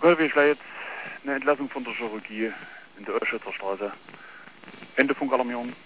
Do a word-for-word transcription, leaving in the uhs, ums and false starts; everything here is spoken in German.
Goldweg jetzt eine Entlassung von der Chirurgie in der Öschützer Straße. Ende Funkalarmierung.